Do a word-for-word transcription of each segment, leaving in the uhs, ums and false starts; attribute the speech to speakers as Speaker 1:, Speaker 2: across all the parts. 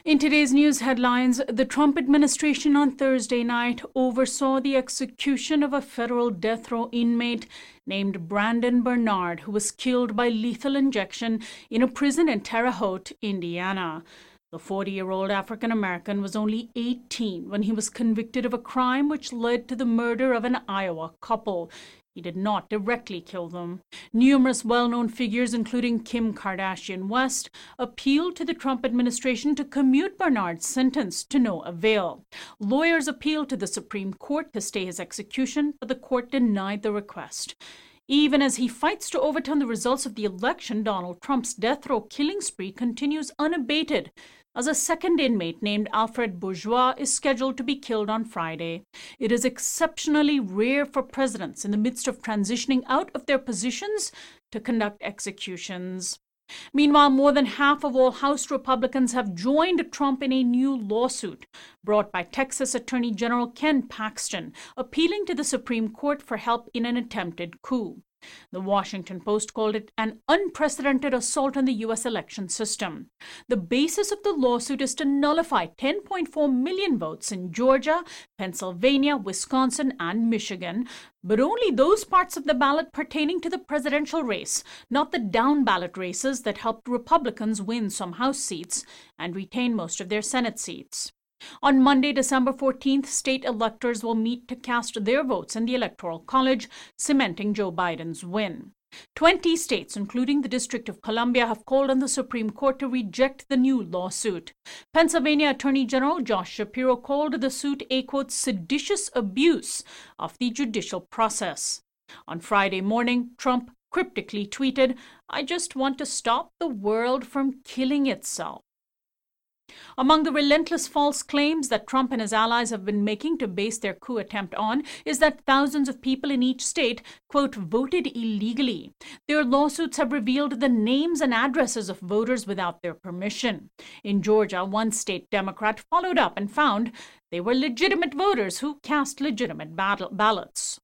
Speaker 1: In today's news headlines, the Trump administration on Thursday night oversaw the execution of a federal death row inmate named Brandon Bernard, who was killed by lethal injection in a prison in Terre Haute, Indiana. The forty-year-old African-American was only eighteen when he was convicted of a crime which led to the murder of an Iowa couple. He did not directly kill them. Numerous well-known figures, including Kim Kardashian West, appealed to the Trump administration to commute Bernard's sentence to no avail. Lawyers appealed to the Supreme Court to stay his execution, but the court denied the request. Even as he fights to overturn the results of the election, Donald Trump's death row killing spree continues unabated, as a second inmate named Alfred Bourgeois is scheduled to be killed on Friday. It is exceptionally rare for presidents in the midst of transitioning out of their positions to conduct executions. Meanwhile, more than half of all House Republicans have joined Trump in a new lawsuit brought by Texas Attorney General Ken Paxton, appealing to the Supreme Court for help in an attempted coup. The Washington Post called it an unprecedented assault on the U S election system. The basis of the lawsuit is to nullify ten point four million votes in Georgia, Pennsylvania, Wisconsin, and Michigan, but only those parts of the ballot pertaining to the presidential race, not the down-ballot races that helped Republicans win some House seats and retain most of their Senate seats. On Monday, December fourteenth, state electors will meet to cast their votes in the Electoral College, cementing Joe Biden's win. Twenty states, including the District of Columbia, have called on the Supreme Court to reject the new lawsuit. Pennsylvania Attorney General Josh Shapiro called the suit a, quote, seditious abuse of the judicial process. On Friday morning, Trump cryptically tweeted, "I just want to stop the world from killing itself." Among the relentless false claims that Trump and his allies have been making to base their coup attempt on is that thousands of people in each state, quote, voted illegally. Their lawsuits have revealed the names and addresses of voters without their permission. In Georgia, one state Democrat followed up and found they were legitimate voters who cast legitimate ballots.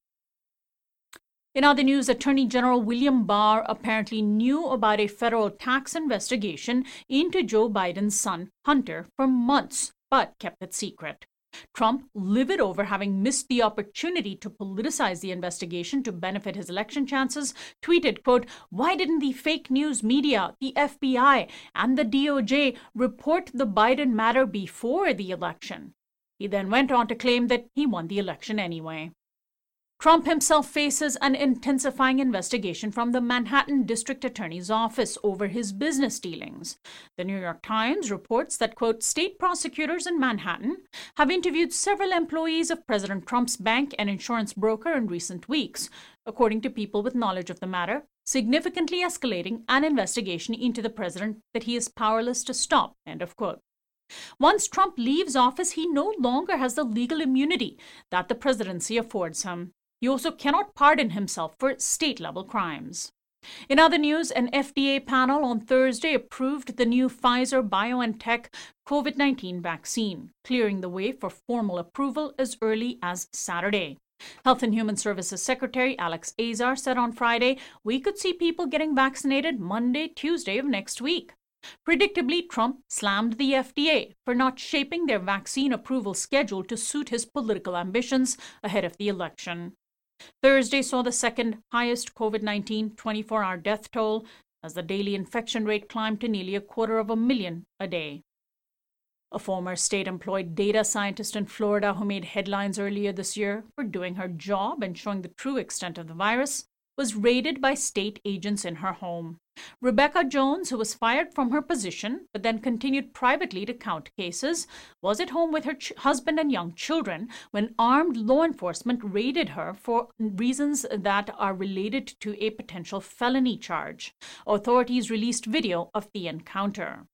Speaker 1: In other news, Attorney General William Barr apparently knew about a federal tax investigation into Joe Biden's son, Hunter, for months, but kept it secret. Trump, livid over having missed the opportunity to politicize the investigation to benefit his election chances, tweeted, quote, "Why didn't the fake news media, the F B I, and the D O J report the Biden matter before the election?" He then went on to claim that he won the election anyway. Trump himself faces an intensifying investigation from the Manhattan District Attorney's Office over his business dealings. The New York Times reports that, quote, state prosecutors in Manhattan have interviewed several employees of President Trump's bank and insurance broker in recent weeks, according to people with knowledge of the matter, significantly escalating an investigation into the president that he is powerless to stop, end of quote. Once Trump leaves office, he no longer has the legal immunity that the presidency affords him. He also cannot pardon himself for state-level crimes. In other news, an F D A panel on Thursday approved the new Pfizer-BioNTech COVID nineteen vaccine, clearing the way for formal approval as early as Saturday. Health and Human Services Secretary Alex Azar said on Friday, "We could see people getting vaccinated Monday, Tuesday of next week." Predictably, Trump slammed the F D A for not shaping their vaccine approval schedule to suit his political ambitions ahead of the election. Thursday saw the second highest COVID nineteen twenty-four hour death toll as the daily infection rate climbed to nearly a quarter of a million a day. A former state-employed data scientist in Florida who made headlines earlier this year for doing her job and showing the true extent of the virus was raided by state agents in her home. Rebecca Jones, who was fired from her position but then continued privately to count cases, was at home with her ch- husband and young children when armed law enforcement raided her for reasons that are related to a potential felony charge. Authorities released video of the encounter.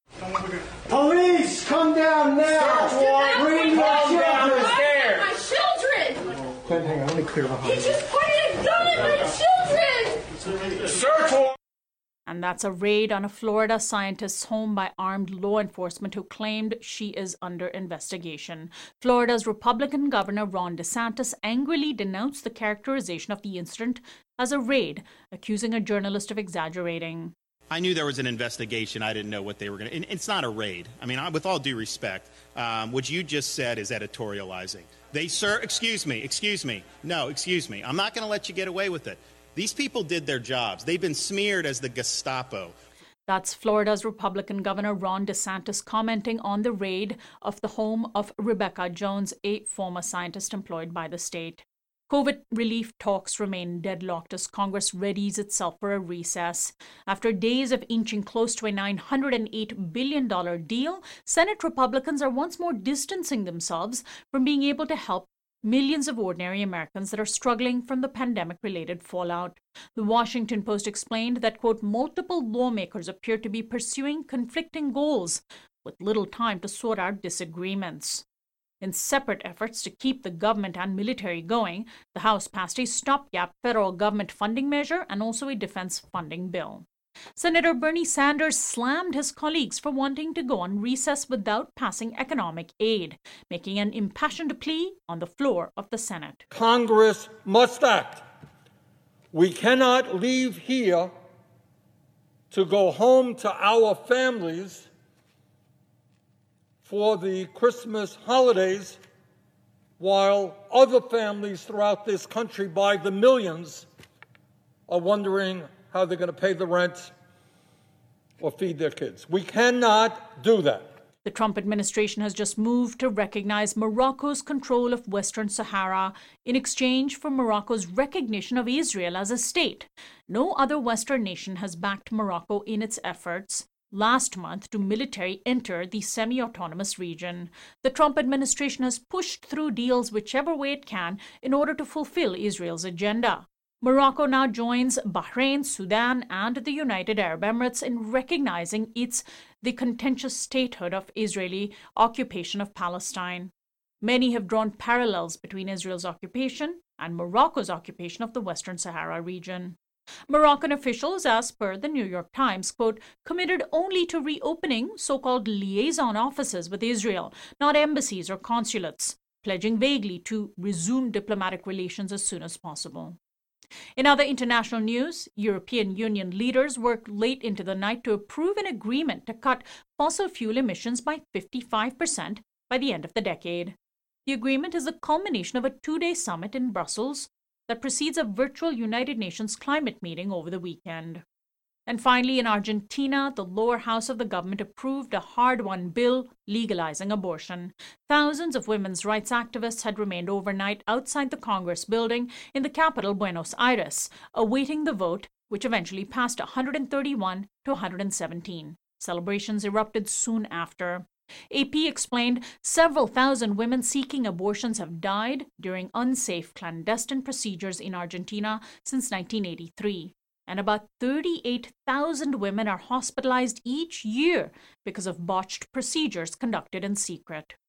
Speaker 2: Police, come down now! Bring your children!
Speaker 3: My children!
Speaker 2: Hang on, let me clear behind.
Speaker 3: He just pointed a gun at my children!
Speaker 2: Search warrant!
Speaker 1: And that's a raid on a Florida scientist's home by armed law enforcement who claimed she is under investigation. Florida's Republican Governor Ron DeSantis angrily denounced the characterization of the incident as a raid, accusing a journalist of exaggerating.
Speaker 4: I knew there was an investigation. I didn't know what they were going to. It's not a raid. I mean, I, with all due respect, um, what you just said is editorializing. They, sir, excuse me, excuse me. No, excuse me. I'm not going to let you get away with it. These people did their jobs. They've been smeared as the Gestapo.
Speaker 1: That's Florida's Republican Governor Ron DeSantis commenting on the raid of the home of Rebecca Jones, a former scientist employed by the state. COVID relief talks remain deadlocked as Congress readies itself for a recess. After days of inching close to a nine hundred eight billion dollars deal, Senate Republicans are once more distancing themselves from being able to help millions of ordinary Americans that are struggling from the pandemic-related fallout. The Washington Post explained that, quote, multiple lawmakers appear to be pursuing conflicting goals with little time to sort out disagreements. In separate efforts to keep the government and military going, the House passed a stopgap federal government funding measure and also a defense funding bill. Senator Bernie Sanders slammed his colleagues for wanting to go on recess without passing economic aid, making an impassioned plea on the floor of the Senate.
Speaker 5: Congress must act. We cannot leave here to go home to our families for the Christmas holidays while other families throughout this country by the millions are wondering how they're going to pay the rent or feed their kids. We cannot do that.
Speaker 1: The Trump administration has just moved to recognize Morocco's control of Western Sahara in exchange for Morocco's recognition of Israel as a state. No other Western nation has backed Morocco in its efforts last month to militarily enter the semi-autonomous region. The Trump administration has pushed through deals whichever way it can in order to fulfill Israel's agenda. Morocco now joins Bahrain, Sudan, and the United Arab Emirates in recognizing its the contentious statehood of Israeli occupation of Palestine. Many have drawn parallels between Israel's occupation and Morocco's occupation of the Western Sahara region. Moroccan officials, as per the New York Times, quote, committed only to reopening so-called liaison offices with Israel, not embassies or consulates, pledging vaguely to resume diplomatic relations as soon as possible. In other international news, European Union leaders worked late into the night to approve an agreement to cut fossil fuel emissions by fifty-five percent by the end of the decade. The agreement is a culmination of a two-day summit in Brussels that precedes a virtual United Nations climate meeting over the weekend. And finally, in Argentina, the lower house of the government approved a hard-won bill legalizing abortion. Thousands of women's rights activists had remained overnight outside the Congress building in the capital, Buenos Aires, awaiting the vote, which eventually passed one hundred thirty-one to one hundred seventeen. Celebrations erupted soon after. A P explained several thousand women seeking abortions have died during unsafe clandestine procedures in Argentina since nineteen eighty-three. And about thirty-eight thousand women are hospitalized each year because of botched procedures conducted in secret.